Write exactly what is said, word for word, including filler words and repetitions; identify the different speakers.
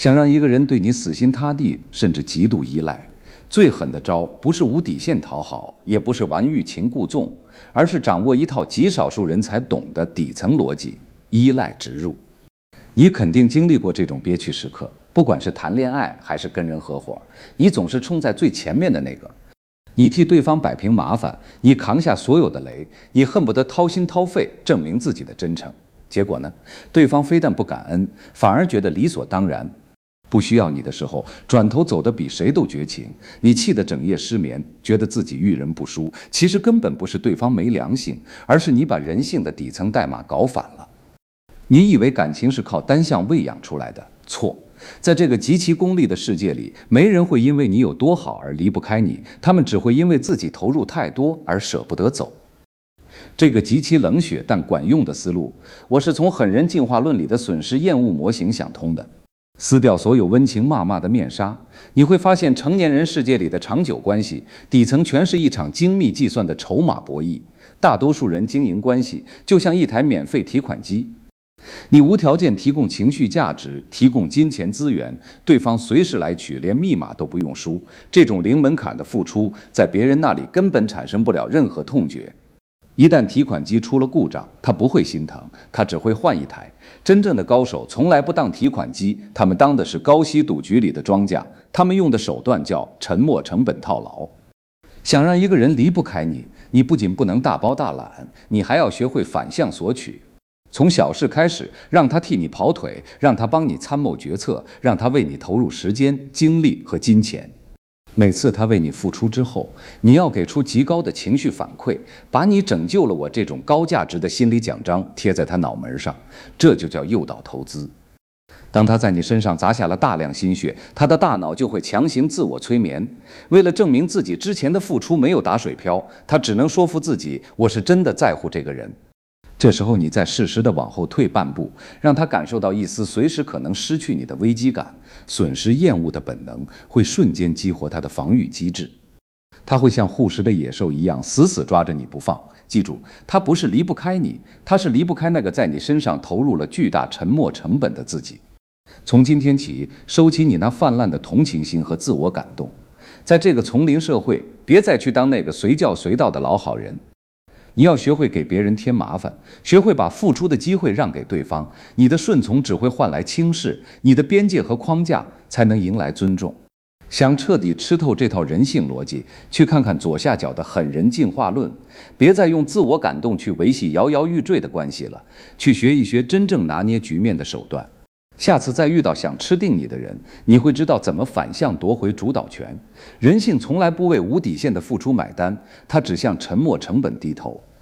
Speaker 1: 想让一个人对你死心塌地，甚至极度依赖，最狠的招不是无底线讨好，也不是玩欲擒故纵，而是掌握一套极少数人才懂的底层逻辑——依赖植入。你肯定经历过这种憋屈时刻，不管是谈恋爱还是跟人合伙，你总是冲在最前面的那个。你替对方摆平麻烦，你扛下所有的雷，你恨不得掏心掏肺证明自己的真诚。结果呢，对方非但不感恩，反而觉得理所当然。不需要你的时候，转头走得比谁都绝情，你气得整夜失眠，觉得自己遇人不淑。其实根本不是对方没良心，而是你把人性的底层代码搞反了。你以为感情是靠单向喂养出来的，错。在这个极其功利的世界里，没人会因为你有多好而离不开你，他们只会因为自己投入太多而舍不得走。这个极其冷血但管用的思路，我是从狠人进化论里的损失厌恶模型想通的。撕掉所有温情脉脉的面纱，你会发现成年人世界里的长久关系底层全是一场精密计算的筹码博弈。大多数人经营关系就像一台免费提款机，你无条件提供情绪价值，提供金钱资源，对方随时来取，连密码都不用输。这种零门槛的付出，在别人那里根本产生不了任何痛觉。一旦提款机出了故障，他不会心疼，他只会换一台。真正的高手从来不当提款机，他们当的是高息赌局里的庄家，他们用的手段叫沉没成本套牢。想让一个人离不开你，你不仅不能大包大揽，你还要学会反向索取。从小事开始，让他替你跑腿，让他帮你参谋决策，让他为你投入时间、精力和金钱。每次他为你付出之后，你要给出极高的情绪反馈，把你拯救了我这种高价值的心理奖章贴在他脑门上，这就叫诱导投资。当他在你身上砸下了大量心血，他的大脑就会强行自我催眠。为了证明自己之前的付出没有打水漂，他只能说服自己，我是真的在乎这个人。这时候你再适时地往后退半步，让他感受到一丝随时可能失去你的危机感，损失厌恶的本能会瞬间激活他的防御机制。他会像护食的野兽一样死死抓着你不放。记住，他不是离不开你，他是离不开那个在你身上投入了巨大沉没成本的自己。从今天起，收起你那泛滥的同情心和自我感动。在这个丛林社会，别再去当那个随叫随到的老好人。你要学会给别人添麻烦，学会把付出的机会让给对方。你的顺从只会换来轻视，你的边界和框架才能迎来尊重。想彻底吃透这套人性逻辑，去看看左下角的狠人进化论。别再用自我感动去维系摇摇欲坠的关系了，去学一学真正拿捏局面的手段。下次再遇到想吃定你的人，你会知道怎么反向夺回主导权。人性从来不为无底线的付出买单，它只向沉没成本低头。